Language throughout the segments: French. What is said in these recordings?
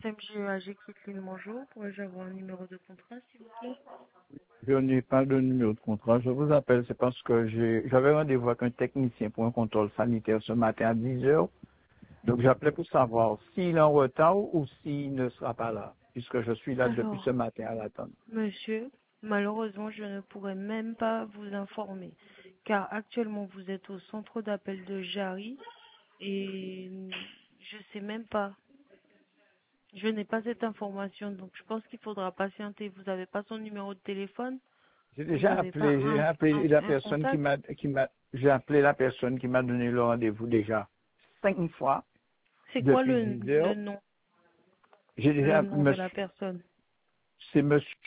SMGAG Kitline, bonjour. Pourrais-je avoir un numéro de contrat, s'il vous plaît? Je n'ai pas de numéro de contrat. Je vous appelle, c'est parce que j'avais rendez-vous avec un technicien pour un contrôle sanitaire ce matin à 10 heures. Donc j'appelais pour savoir s'il est en retard ou s'il ne sera pas là, puisque je suis là depuis ce Alors, matin à l'attendre. monsieur, malheureusement, je ne pourrai même pas vous informer, car actuellement, vous êtes au centre d'appel de Jarry et je sais même pas. Je n'ai pas cette information, donc je pense qu'il faudra patienter. Vous n'avez pas son numéro de téléphone? J'ai Vous déjà n'avez pas appelé la un personne contact? j'ai appelé la personne qui m'a donné le rendez-vous déjà 5 fois C'est quoi depuis 10 le heures. nom, J'ai le déjà, nom de la personne? c'est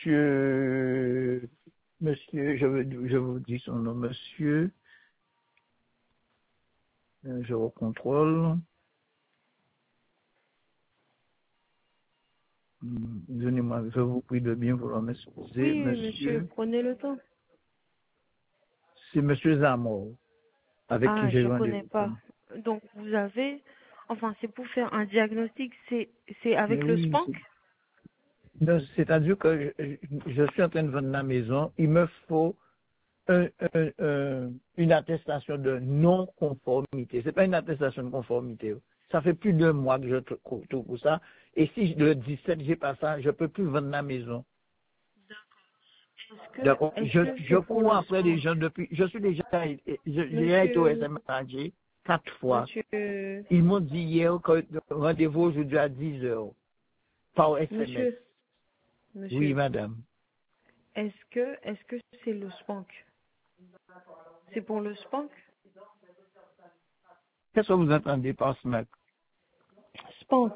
monsieur, je vous dis son nom, monsieur, je recontrôle. Donnez-moi, je vous prie de bien vouloir m'excuser, Oui, monsieur, monsieur. prenez le temps. C'est monsieur Zamor, avec qui Ah, j'ai je connais rendez-vous. pas. Donc vous avez, enfin c'est pour faire un diagnostic, c'est avec Mais le oui, SPANC? non, c'est-à-dire que je suis en train de vendre la maison, il me faut une attestation de non-conformité. C'est pas une attestation de conformité. Ça fait plus d'1 mois que je trouve pour ça. Et si le 17 j'ai pas ça, je peux plus vendre la maison. D'accord. Est-ce que Je c'est pour cours le après des SPANC? gens depuis, je suis déjà, j'ai été au Monsieur, SMAG 4 fois. monsieur, Ils m'ont dit hier que rendez-vous aujourd'hui à 10 heures par SMS. monsieur, Oui, monsieur, madame. est-ce que c'est le SPANC? C'est pour le SPANC? Qu'est-ce que vous entendez par SMAC? SPANC.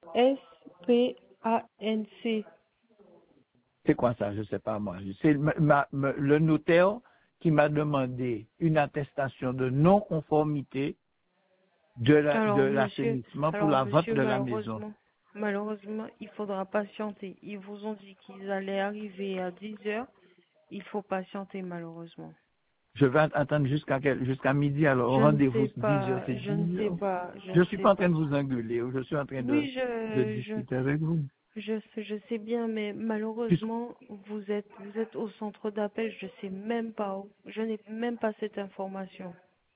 SPANC. C'est quoi ça? Je sais pas, moi. C'est le notaire qui m'a demandé une attestation de non-conformité de l'assainissement pour la vente monsieur, de la maison. malheureusement, il faudra patienter. Ils vous ont dit qu'ils allaient arriver à 10 heures. Il faut patienter, malheureusement. Je vais attendre jusqu'à midi, alors Je ne rendez-vous sais 10 heures, pas, c'est je ne 10 sais heures. pas, je Je ne suis sais pas en train pas. de vous engueuler, je suis en train Oui, de discuter avec vous. je sais bien, mais malheureusement, vous êtes au centre d'appel, je sais même pas où. Je n'ai même pas cette information.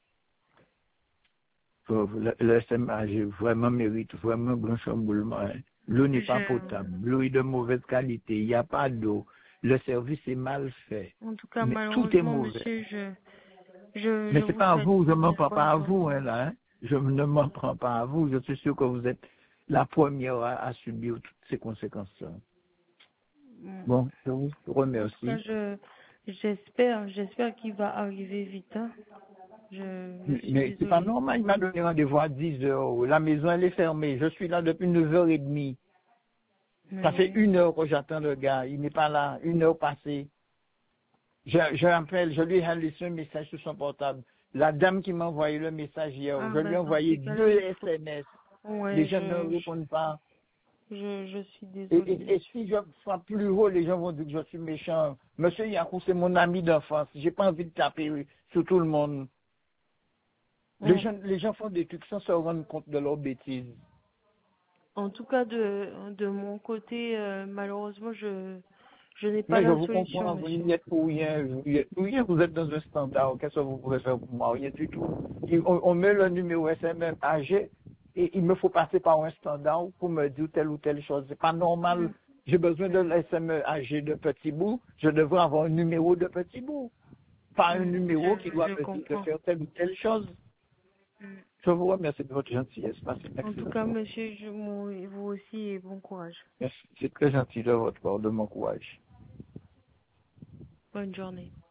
Le SMAG vraiment mérite vraiment un grand chamboulement. Hein. L'eau n'est pas Je, potable, l'eau est de mauvaise qualité, il n'y a pas d'eau, le service est mal fait, en tout cas, mais tout est malheureusement, mauvais. monsieur, je Mais c'est vous pas à souhaite vous, je ne m'en une prends bonne pas à vous, journée. hein, là. Hein. Je ne m'en prends pas à vous, je suis sûr que vous êtes la première à subir toutes ces conséquences-là. Mm. Bon, je vous En tout cas, remercie. j'espère qu'il va arriver vite, hein. Je suis Mais c'est pas désolée. normal, il m'a donné rendez-vous à 10 heures. La maison, elle est fermée. Je suis là depuis 9h30. Ça fait Mais 1 heure que j'attends le gars. Il n'est pas là. 1 heure passée. Je rappelle, je lui ai laissé un message sur son portable. La dame qui m'a envoyé le message hier, ah je lui ai ben dans envoyé ces cas-là, 2 il faut. SMS. Les Ouais, gens ne répondent pas. je suis Et, désolée, et, et monsieur. si je frappe plus haut, les gens vont dire que je suis méchant. Monsieur Yakou, c'est mon ami d'enfance. J'ai pas envie de taper sur tout le monde. Mm. Les gens font des trucs sans se rendre compte de leurs bêtises. En tout cas, de mon côté, malheureusement, je n'ai pas Mais je la vous solution, comprends, vous monsieur. n'y êtes pour rien. Vous n'y êtes pour rien, vous êtes dans un standard. Qu'est-ce que vous pouvez faire pour moi? Rien du tout. On met le numéro SMM âgé et il me faut passer par un standard pour me dire telle ou telle chose. C'est pas normal. Mm. J'ai besoin de l'SME âgé de petit bout. Je devrais avoir un numéro de petit bout. Pas un numéro qui doit Je me dire de comprends. faire telle ou telle chose. Mm. Je vous remercie de votre gentillesse. Passez une En tout excellente cas, journée. monsieur, vous aussi, et bon courage. Merci. C'est très gentil de votre part, de mon courage. Bonne journée.